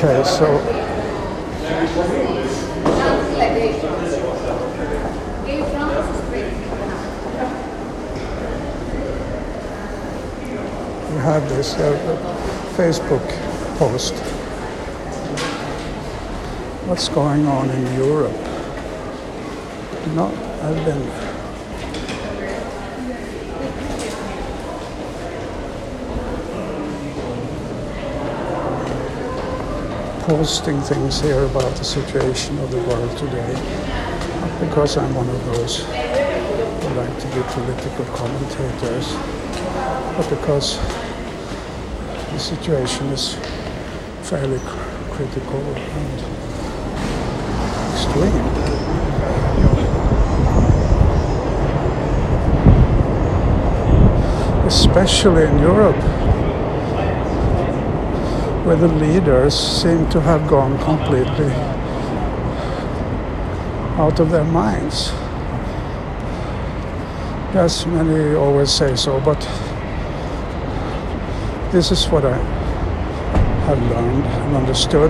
Okay, so we have this Facebook post. What's going on in Europe? No, I've been posting things here about the situation of the world today, not because I'm one of those who like to be political commentators, but because the situation is fairly critical and extreme. Especially in Europe, where the leaders seem to have gone completely out of their minds. Yes, many always say so, but this is what I have learned and understood.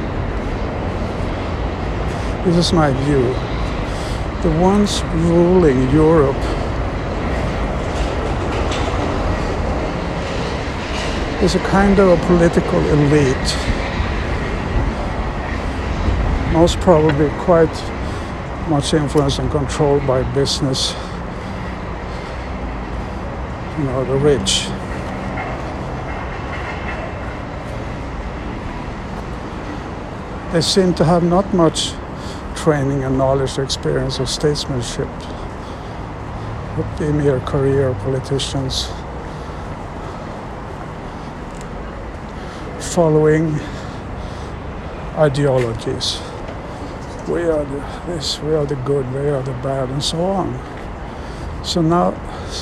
This is my view. The ones ruling Europe is a kind of a political elite, most probably quite much influenced and controlled by business, the rich. They seem to have not much training and knowledge or experience of statesmanship, but be mere career politicians following ideologies. We are this, we are the good, we are the bad, and so on. So now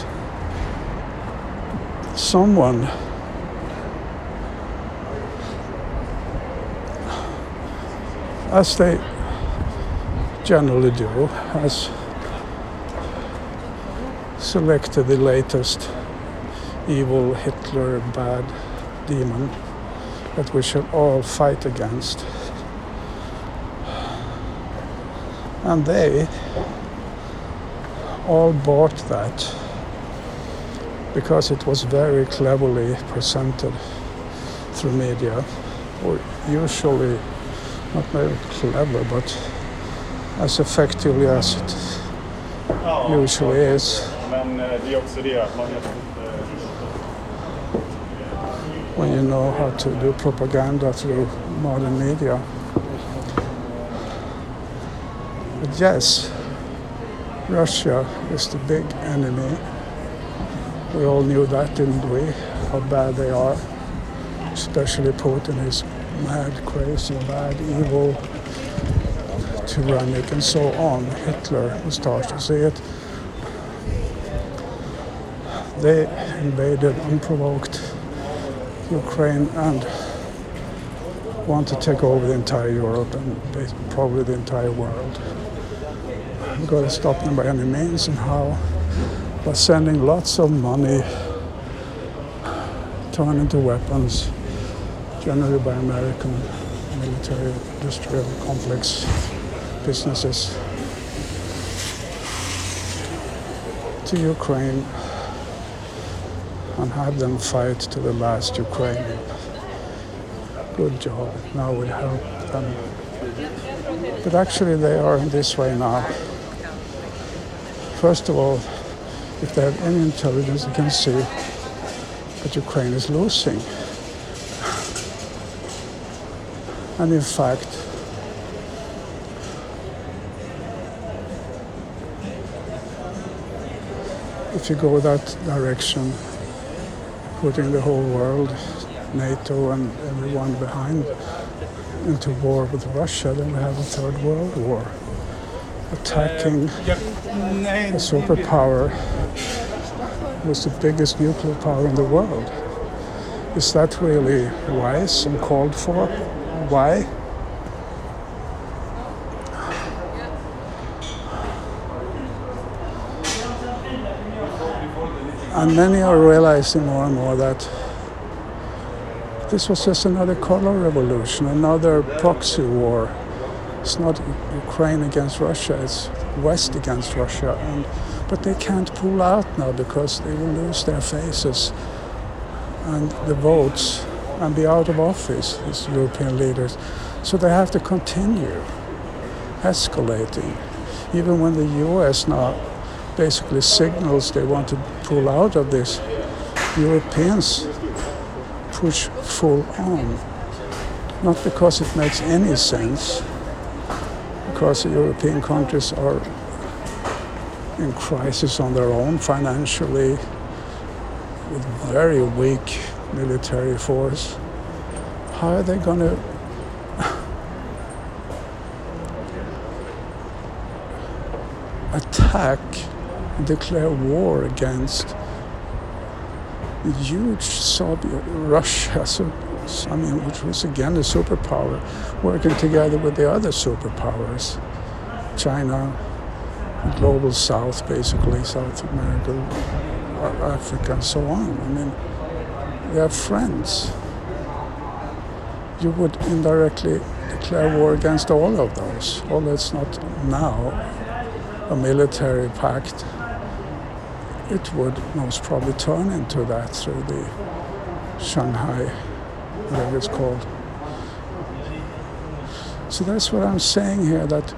someone as they generally do, has selected the latest evil Hitler bad demon that we should all fight against. And they all bought that because it was very cleverly presented through media, or usually not very clever, but as effectively as it usually is. When you know how to do propaganda through modern media. But yes, Russia is the big enemy. We all knew that, didn't we? How bad they are. Especially Putin is mad, crazy, bad, evil, tyrannic, and so on. Hitler, we start to see it. They invaded unprovoked Ukraine and want to take over the entire Europe and probably the entire world. We've got to stop them by any means, and how? By sending lots of money turned into weapons, generally by American military industrial complex businesses, to Ukraine, and have them fight to the last Ukrainian. Good job. Now we help them. But actually they are in this way now. First of all, if they have any intelligence, they can see that Ukraine is losing. And in fact, if you go that direction, putting the whole world, NATO and everyone behind, into war with Russia, then we have a third world war, attacking a superpower who's the biggest nuclear power in the world. Is that really wise and called for? Why? And many are realizing more and more that This was just another color revolution, another proxy war. It's not Ukraine against Russia, it's West against Russia. But they can't pull out now because they will lose their faces and the votes and be out of office, these European leaders. So they have to continue escalating. Even when the US now basically signals they want to pull out of this, Europeans push full on. Not because it makes any sense, because the European countries are in crisis on their own financially, with very weak military force. How are they going to attack and declare war against the huge Soviet Russia, which was again a superpower, working together with the other superpowers, China, the global South, basically South America, Africa, and so on. I mean, they are friends. You would indirectly declare war against all of those, although it's not now a military pact. It would most probably turn into that through the Shanghai, whatever it's called. So that's what I'm saying here, that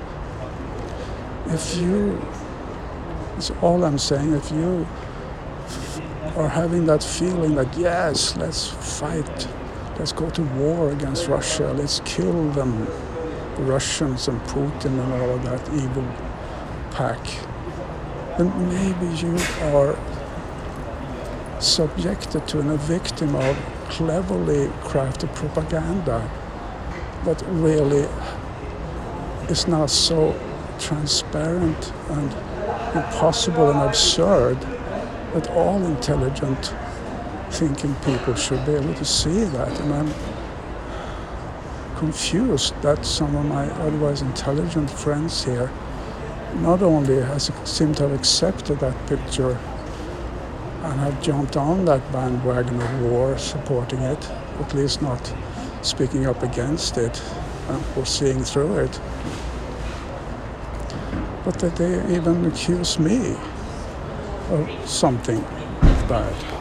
that's all I'm saying, if you are having that feeling that, yes, let's fight, let's go to war against Russia, let's kill them, the Russians and Putin and all of that evil pack, then maybe you are subjected to and a victim of cleverly crafted propaganda that really is now so transparent and impossible and absurd that all intelligent thinking people should be able to see that. And I'm confused that some of my otherwise intelligent friends here not only seem to have accepted that picture and have jumped on that bandwagon of war, supporting it, at least not speaking up against it or seeing through it, but that they even accuse me of something bad.